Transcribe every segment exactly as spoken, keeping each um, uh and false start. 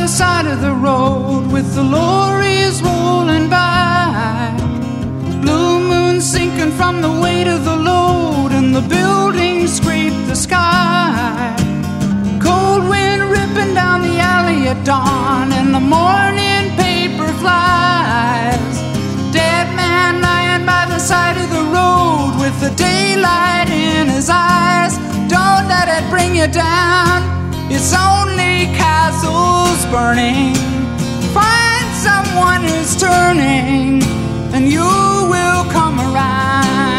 side of the road with the lorries rolling by. Blue moon sinking from the weight of the load, and the buildings scrape the sky. Cold wind ripping down the alley at dawn, and the morning paper flies. Dead man lying by the side of the road with the daylight in his eyes. Don't let it bring you down, it's only castles burning. Find someone who's turning, and you will come around.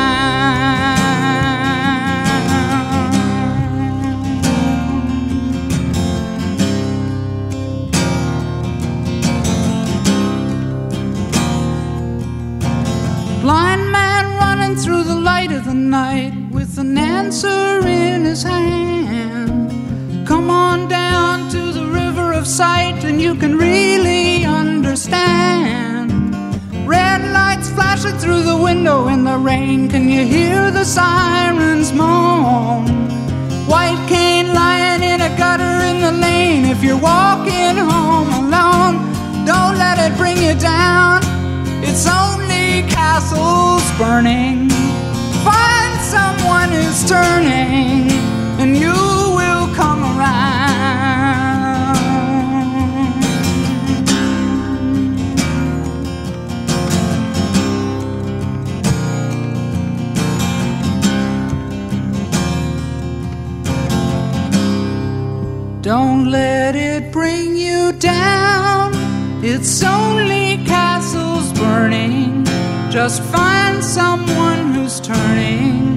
Blind man running through the light of the night with an answer in his hand. Come on down to the river of sight, and you can really understand. Red lights flashing through the window in the rain, can you hear the sirens moan? White cane lying in a gutter in the lane. If you're walking home alone, don't let it bring you down, it's only castles burning. Find someone who's turning, and you will come around. Don't let it bring you down, it's only castles burning. Just find someone who's turning,